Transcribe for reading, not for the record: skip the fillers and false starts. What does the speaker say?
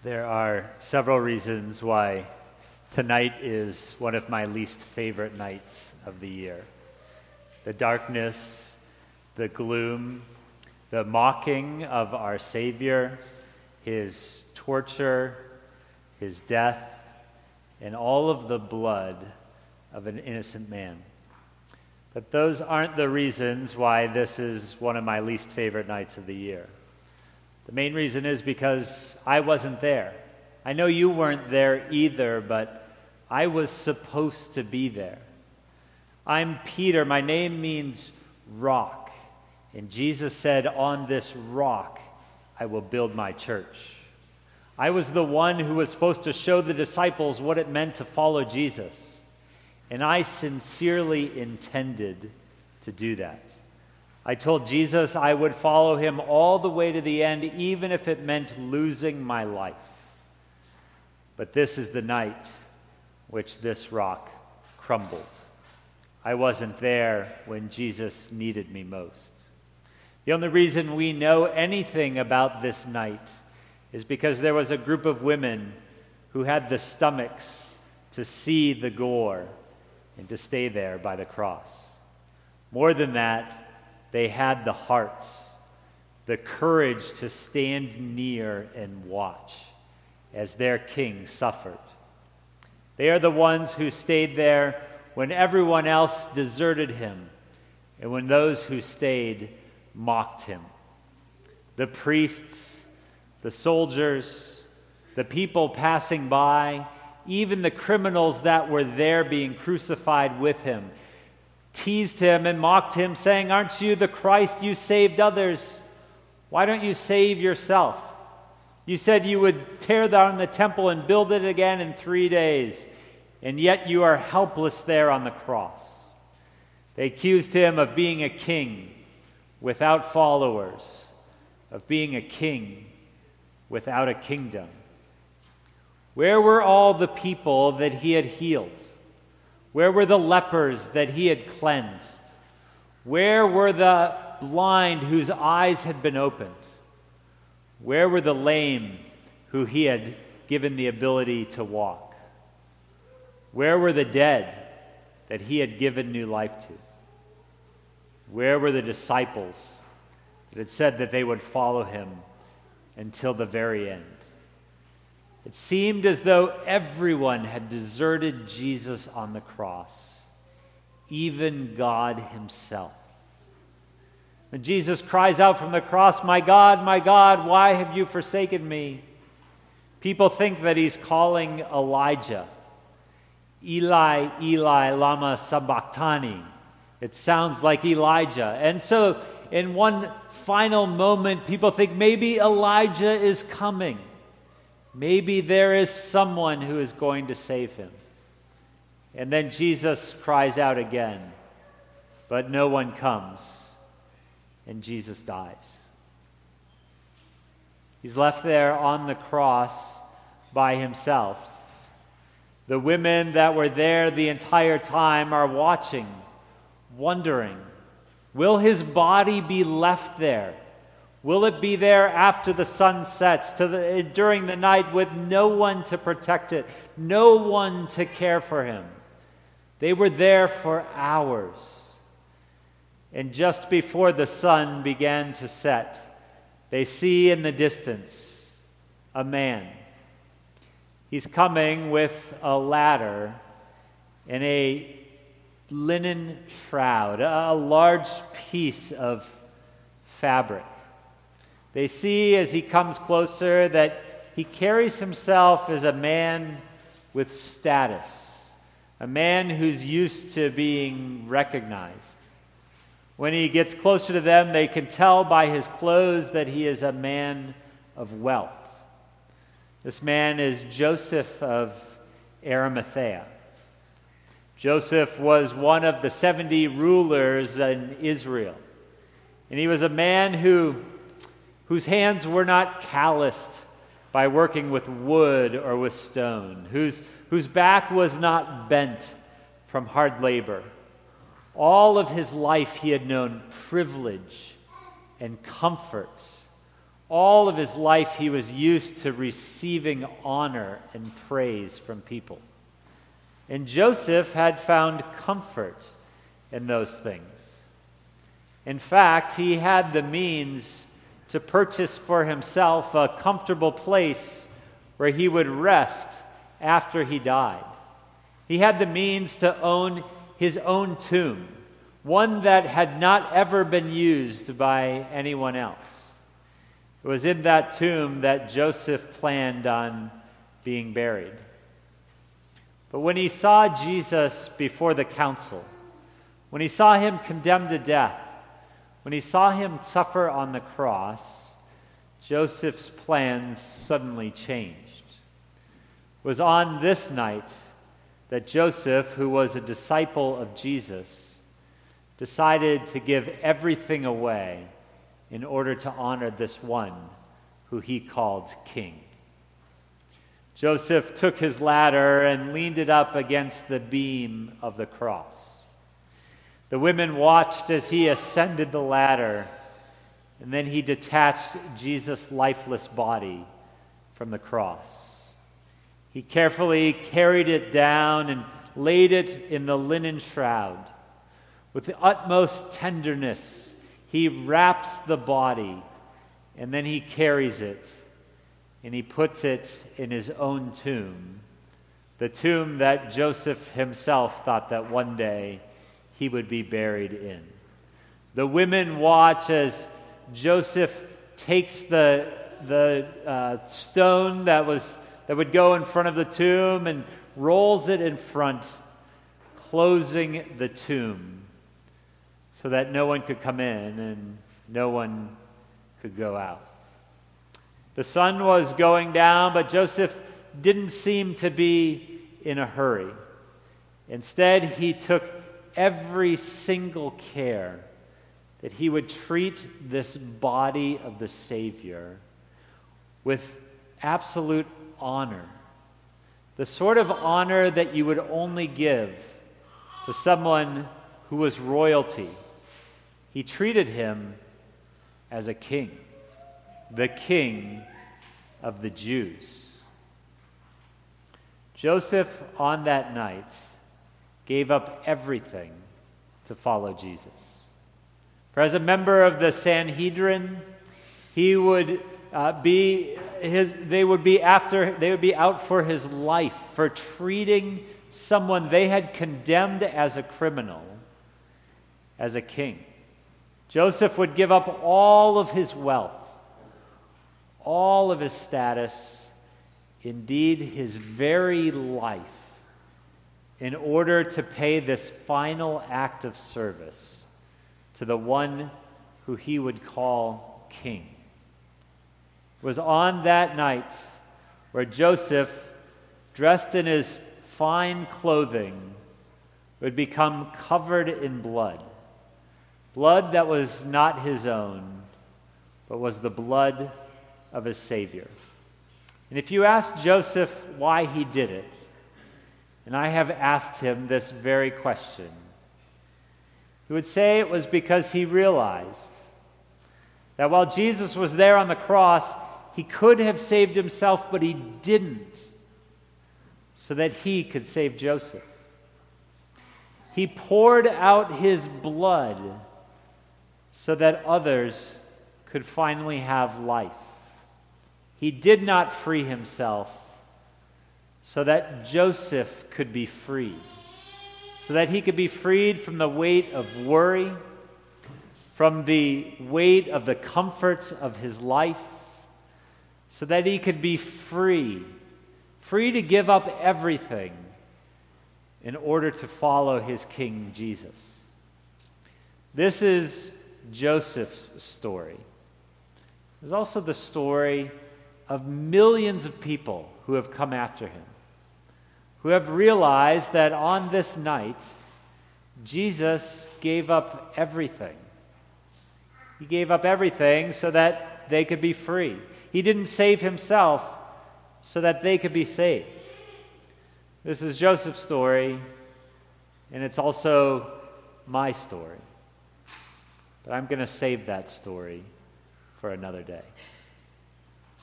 There are several reasons why tonight is one of my least favorite nights of the year. The darkness, the gloom, the mocking of our Savior, his torture, his death, and all of the blood of an innocent man. But those aren't the reasons why this is one of my least favorite nights of the year. The main reason is because I wasn't there. I know you weren't there either, but I was supposed to be there. I'm Peter. My name means rock. And Jesus said, "On this rock I will build my church." I was the one who was supposed to show the disciples what it meant to follow Jesus. And I sincerely intended to do that. I told Jesus I would follow him all the way to the end, even if it meant losing my life. But this is the night which this rock crumbled. I wasn't there when Jesus needed me most. The only reason we know anything about this night is because there was a group of women who had the stomachs to see the gore and to stay there by the cross. More than that, they had the hearts, the courage to stand near and watch as their king suffered. They are the ones who stayed there when everyone else deserted him and when those who stayed mocked him. The priests, the soldiers, the people passing by, even the criminals that were there being crucified with him, teased him and mocked him, saying, "Aren't you the Christ? You saved others. Why don't you save yourself? You said you would tear down the temple and build it again in 3 days, and yet you are helpless there on the cross." They accused him of being a king without followers, of being a king without a kingdom. Where were all the people that he had healed? Where were the lepers that he had cleansed? Where were the blind whose eyes had been opened? Where were the lame who he had given the ability to walk? Where were the dead that he had given new life to? Where were the disciples that had said that they would follow him until the very end? It seemed as though everyone had deserted Jesus on the cross, even God himself. When Jesus cries out from the cross, my God, why have you forsaken me?" People think that he's calling Elijah. "Eli, Eli, lama sabachthani." It sounds like Elijah. And so in one final moment, people think maybe Elijah is coming. Maybe there is someone who is going to save him. And then Jesus cries out again, but no one comes, and Jesus dies. He's left there on the cross by himself. The women that were there the entire time are watching, wondering, will his body be left there? Will it be there after the sun sets, during the night, with no one to protect it, no one to care for him? They were there for hours. And just before the sun began to set, they see in the distance a man. He's coming with a ladder and a linen shroud, a large piece of fabric. They see as he comes closer that he carries himself as a man with status, a man who's used to being recognized. When he gets closer to them, they can tell by his clothes that he is a man of wealth. This man is Joseph of Arimathea. Joseph was one of the 70 rulers in Israel. And he was a man whose hands were not calloused by working with wood or with stone, whose back was not bent from hard labor. All of his life he had known privilege and comfort. All of his life, he was used to receiving honor and praise from people. And Joseph had found comfort in those things. In fact, he had the means to purchase for himself a comfortable place where he would rest after he died. He had the means to own his own tomb, one that had not ever been used by anyone else. It was in that tomb that Joseph planned on being buried. But when he saw Jesus before the council, when he saw him condemned to death, when he saw him suffer on the cross, Joseph's plans suddenly changed. It was on this night that Joseph, who was a disciple of Jesus, decided to give everything away in order to honor this one who he called king. Joseph took his ladder and leaned it up against the beam of the cross. The women watched as he ascended the ladder, and then he detached Jesus' lifeless body from the cross. He carefully carried it down and laid it in the linen shroud. With the utmost tenderness, he wraps the body, and then he carries it, and he puts it in his own tomb, the tomb that Joseph himself thought that one day he would be buried in. The women watch as Joseph takes the stone that would go in front of the tomb and rolls it in front, closing the tomb so that no one could come in and no one could go out. The sun was going down, but Joseph didn't seem to be in a hurry. Instead, he took every single care that he would treat this body of the Savior with absolute honor, the sort of honor that you would only give to someone who was royalty. He treated him as a king, the King of the Jews. Joseph, on that night, gave up everything to follow Jesus. For as a member of the Sanhedrin, they would be out for his life for treating someone they had condemned as a criminal as a king. Joseph would give up all of his wealth, all of his status, indeed his very life, in order to pay this final act of service to the one who he would call king. It was on that night where Joseph, dressed in his fine clothing, would become covered in blood that was not his own, but was the blood of his Savior. And if you ask Joseph why he did it, and I have asked him this very question, he would say it was because he realized that while Jesus was there on the cross, he could have saved himself, but he didn't, so that he could save Joseph. He poured out his blood so that others could finally have life. He did not free himself so that Joseph could be free, so that he could be freed from the weight of worry, from the weight of the comforts of his life, so that he could be free to give up everything in order to follow his King Jesus. This is Joseph's story. It's also the story of millions of people who have come after him, who have realized that on this night, Jesus gave up everything. He gave up everything so that they could be free. He didn't save himself so that they could be saved. This is Joseph's story, and it's also my story. But I'm going to save that story for another day.